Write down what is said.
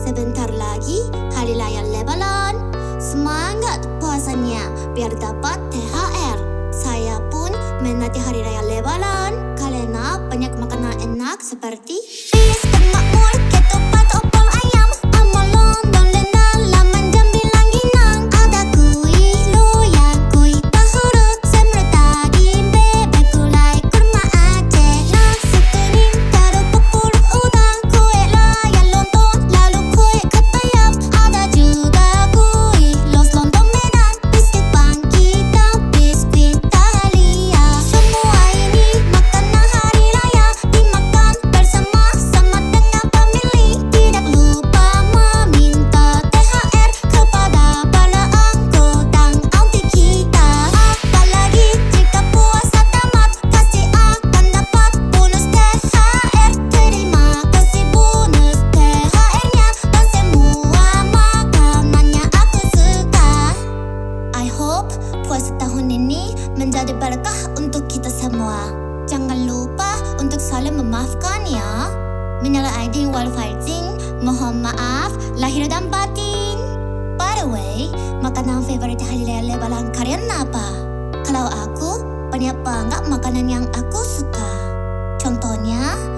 Sebentar lagi hari raya Lebaran. Semangat puasanya biar dapat THR. Saya pun menanti hari raya Lebaran karena banyak makanan enak seperti biskuit makmur, ketupat, opor ayam, amalon, dan laman jambi langginang. Ada kuih loyang, kuih bahurut, semur daging, bebek gulai, kurma Aceh, nasi kuning, kerupuk pulut udang, kue raya lontong, lalu kue ketayam. Ada juga kuih los lontong Medan, biskuit Bangki, dan biskuit Dahlia. Semua ini makanan hari raya dimakan bersama-sama dengan famili. Tidak lupa meminta THR kepada para angko dan aunty kita. Apalagi jika puasa tamat, pasti akan dapat bonus THR. Terima kasih bonus THR-nya dan semua makanannya aku suka. I hope puasa tahun ini menjadi berkah untuk kita semua. Jangan lupa untuk saling memaafkan ya. Minal aidin wal faizin, mohon maaf lahir dan batin. By the way, makanan favorit hari raya Lebaran kalian apa? Kalau aku, banyak banget makanan yang aku suka. Contohnya